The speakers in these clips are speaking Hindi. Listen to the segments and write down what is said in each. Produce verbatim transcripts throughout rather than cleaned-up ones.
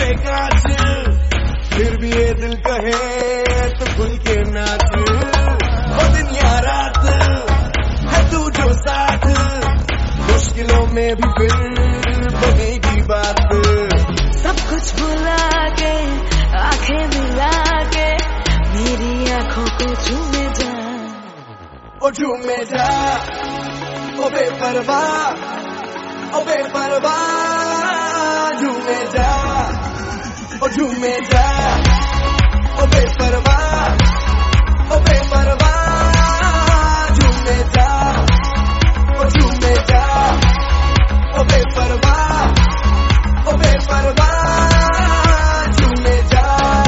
टूटे कांच, फिर भी ये दिल कहे तो खुल के नाच। वो दिन या रात है तू जो साथ, मुश्किलों में भी फिर बनेगी बात। सब कुछ भुला के आंखें मिला के मेरी आंखों को झूमे जा, ओ झूमे जा, ओ बेपरवाह, ओ बेपरवाह, झूमे जा, ओ झूमे जा, ओ बेपरवाह, ओ बेपरवाह, झूमे जा, ओ झूमे जा, ओ बेपरवाह, ओ बेपरवाह, झूमे जा।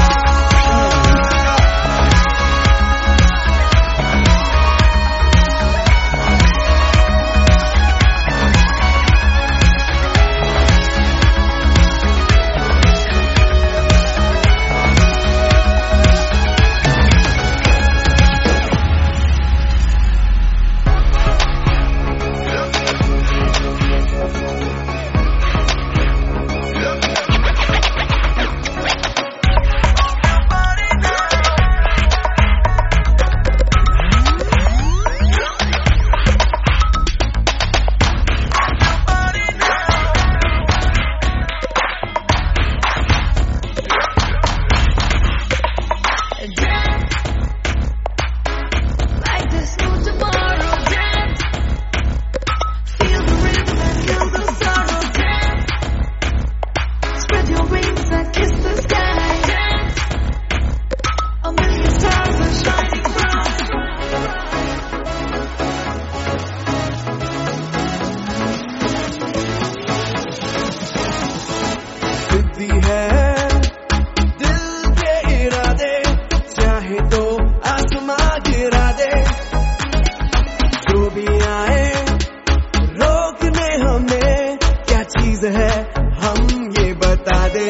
है दिल के इरादे, चाहे तो आसमां गिरा दे, जो भी आए रोकने हमें क्या चीज है हम ये बता दे।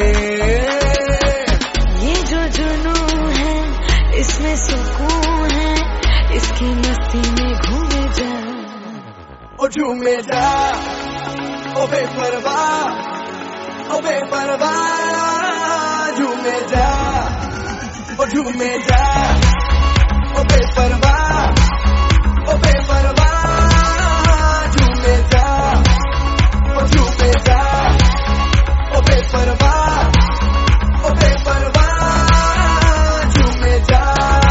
ये जो जुनून है इसमें सुकून है, इसकी मस्ती में घूमे जा, ओ झूमे जा, ओ बेपरवाह, ओ बेपरवाह, झूमे जा, ओ झूमे जा, ओ बेपरवाह, ओ बेपरवाह, झूमे जा, ओ झूमे जा, ओ बेपरवाह, ओ बेपरवाह, झूमे जा।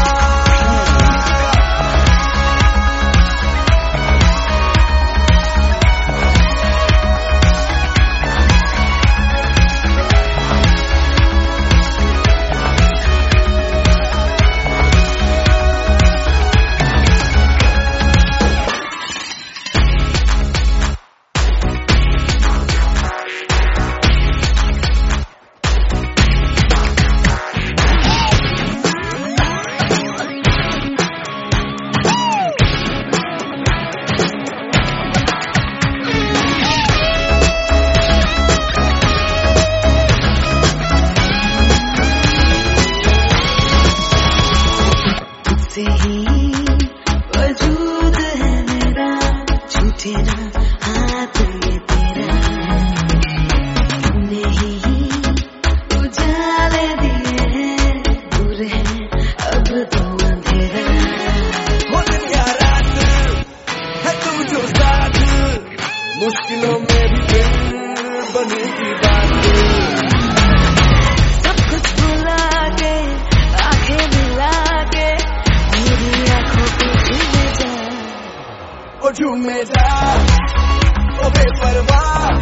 वजूद है मेरा, छूटे ना हाथ ये तेरा, तुमने ही उजाले दिए हैं, दूर है अब तो अंधेरा। वो दिन या रात है तू जो साथ, मुश्किलों में भी फिर बनेगी बात। सब कुछ भुला के आंखें मिला के मेरी आंखों को झूमे जा, ओ झूमे जा, ओ बेपरवाह,